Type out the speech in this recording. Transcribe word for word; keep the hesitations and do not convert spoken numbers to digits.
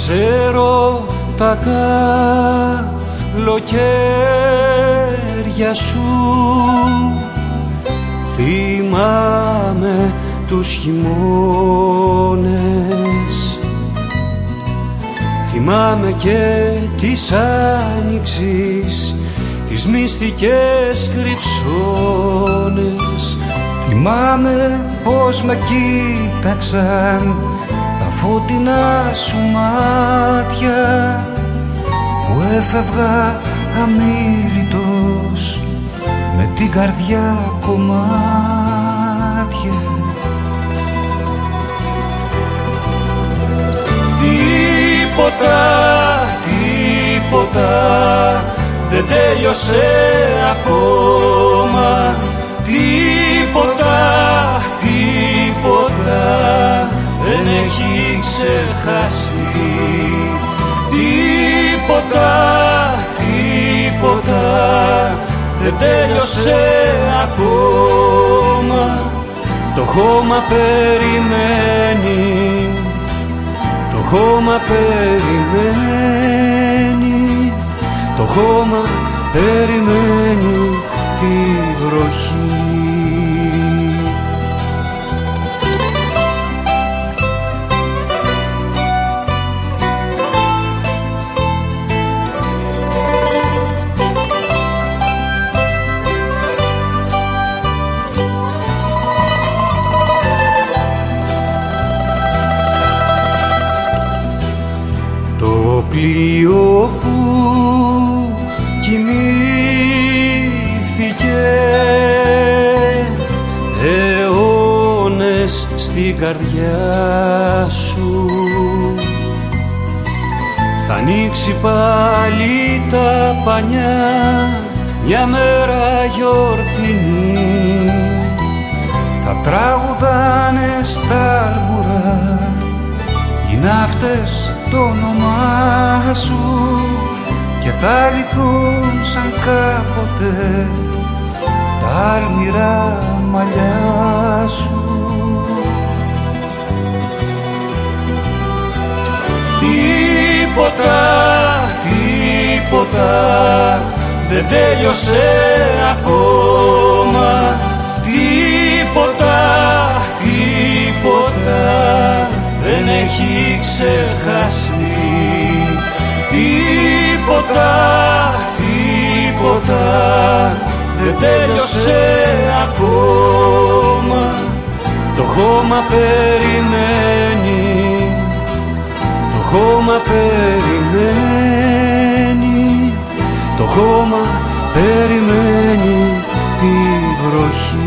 Ξέρω τα καλοκαίρια σου, θυμάμαι τους χειμώνες, θυμάμαι και τις άνοιξης, τις μυστικές κρυψώνες. Θυμάμαι πως με κοίταξαν τα φωτεινά σου μάτια, που έφευγα αμίλητος με την καρδιά κομμάτια. Τίποτα, τίποτα δεν τέλειωσε ακόμα. Τίποτα, τίποτα δεν έχει ξεχαστεί. Τίποτα, τίποτα δεν τέλειωσε ακόμα. Το χώμα περιμένει, το χώμα περιμένει, το χώμα περιμένει τη βροχή. Το πλοίο που κοιμήθηκε αιώνες στην καρδιά σου, θα ανοίξει πάλι τα πανιά μια μέρα γιορτινή. Θα τραγουδάνε στα άρμπουρα οι ναύτες το όνομά σου και θα λυθούν σαν κάποτε τα άλμυρα μαλλιά σου. Τίποτα, τίποτα δεν τέλειωσε ακόμα. Τίποτα, τίποτα δεν έχει ξεχαστεί. Τίποτα, τίποτα δεν τέλειωσε ακόμα. Το χώμα περιμένει, το χώμα περιμένει, το χώμα περιμένει τη βροχή.